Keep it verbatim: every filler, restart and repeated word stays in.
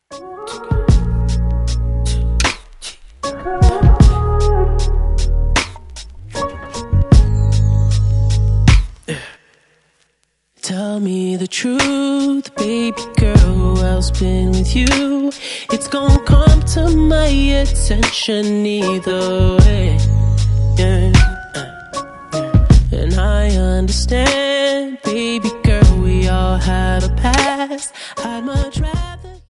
Tell me the truth, baby girl, who else been with you? It's gonna come to my attention either way, yeah. And I understand, baby girl, we all have a past.